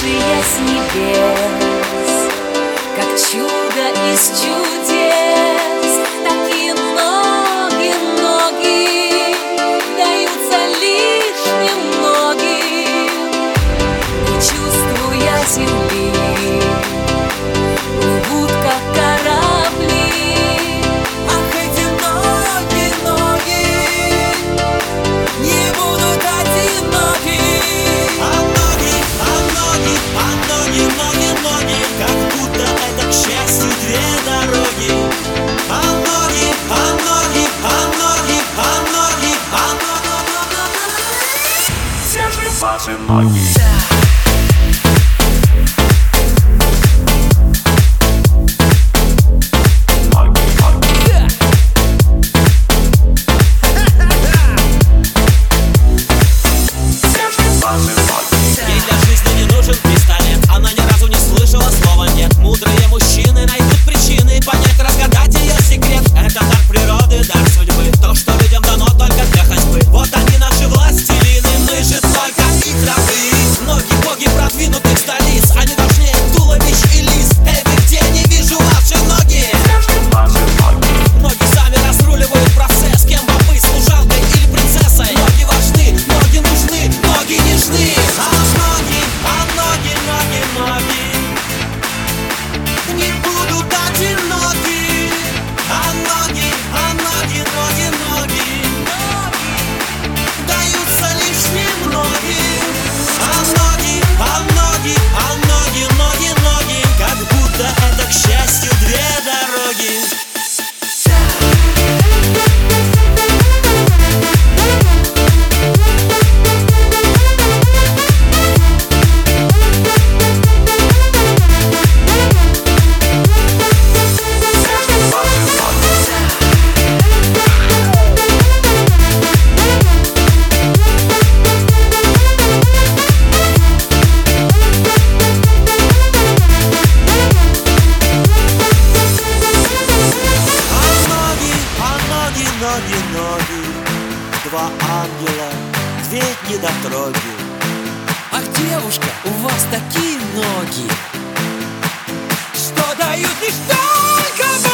упавшие с небес, как чудо из чудес. Такие ноги, ноги даются лишь немногим, не чувствуя земли, плывут как корабли. Ах, эти ноги, ноги не будут одиноки. А ноги, ноги, как будто это, к счастью, две дороги. А ноги, ноги, Все же ваши ноги. ей для жизни не нужен пистолет. Она ни разу не слышала слова «нет». Мудрые мужчины найдут причины понять, разгадать ее секрет. Это дар природы, дар судьбы, то, что людям дано только для ходьбы. Вот они наши властелины, мы же только их рабы. Ноги боги продвинутых столиц, они важнее туловищ и лис. Эй, вы где? Не вижу ваши ноги. Ноги сами разруливают процесс, кем бы вы, служанкой или принцессой. Ноги важны, ноги нужны, ноги нежны. Ноги не будут одиноки. А ноги даются лишь немногим. Ноги, как будто это, к счастью, две дороги. Ноги, два ангела, две недотроги. Ах, девушка, у вас такие ноги, Что дают лишь только